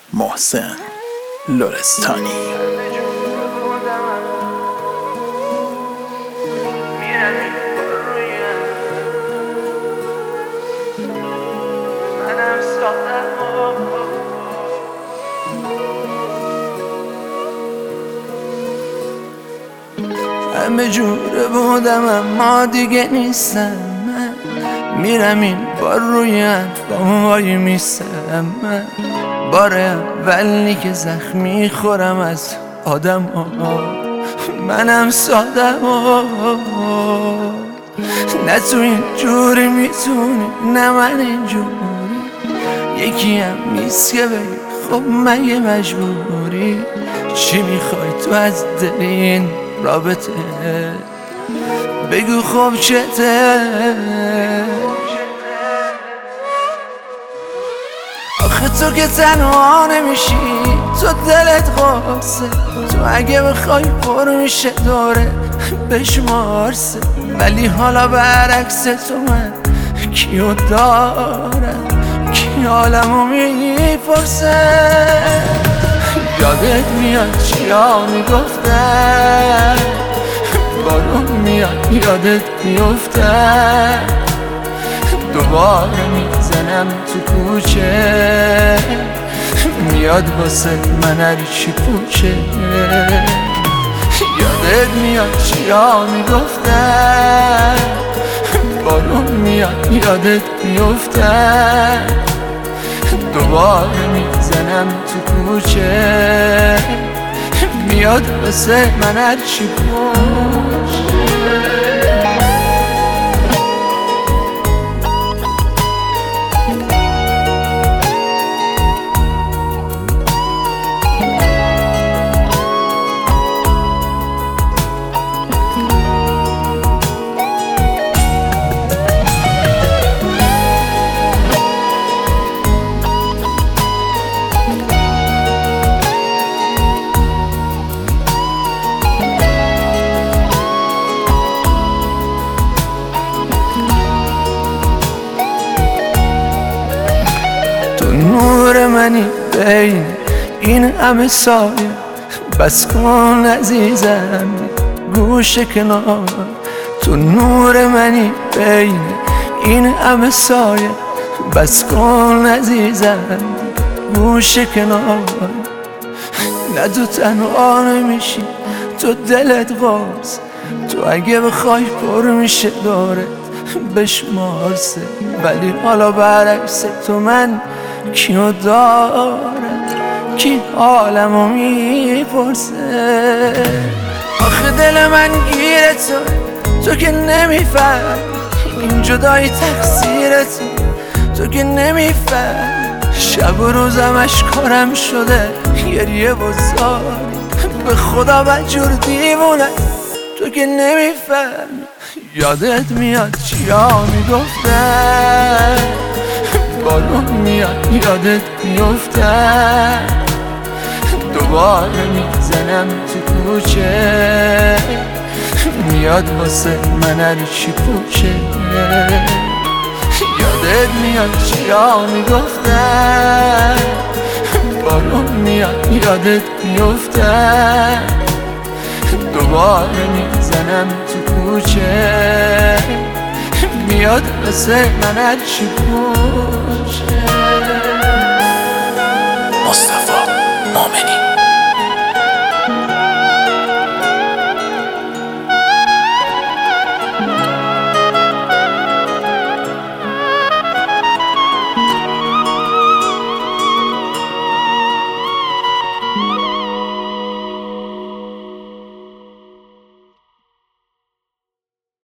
محسن لرستانی. همه جوره بودم اما دیگه نیستم. من میرم این بار روی وای میستم. من بار اولی که زخم میخورم از آدم ها. منم سادم نه تو این جوری میتونی نه من این جوری. یکی هم نیست که بگی خب مگه مجبوری. چی میخوای تو از دل این رابطه؟ بگو خب چته؟ آخه تو که تنها نمیشی، تو دلت قاسه. تو اگه بخوای پر میشه دوره بشمارسه. ولی حالا برعکس تو من کیو دارم، کی حالمو میپرسه. یادت میاد چیا میگفتن، بارون میاد یادت میفتن. دوباره میزنم تو کوچه، میاد واسه من هرچی پوچه. یادت میاد چیا میگفتن، بارون میاد یادت میفتن. دوباره میزنم تو کوچه، میاد واسه من هرچی پوچه. نور منی بین این همه سایه، بس کن عزیزم گوش کنار. تو نور منی بین این همه سایه، بس کن عزیزم گوش کنار. نه تو تنها نمیشی، تو دلت باز. تو اگه بخوای پر میشه دارت بشمارسه. ولی حالا برعکس تو من کیو دارم، کی حالمو میپرسه. آخه دل من گیره تو که نمیفهم. این جدایی تقصیر تو که نمیفهم. شب و روزم اشکارم شده گریه و زاری. به خدا بدجور دیوونه تو که نمیفهم. یادت میاد چیا میگفتن، بارون میاد یادت میفتن. دوباره میزنم تو کوچه، میاد واسه من هرچی پوچه. یادت میاد چیا میگفتن، بارون میاد یادت میفتن. دوباره میزنم تو کوچه، میاد واسه من هرچی پوچه.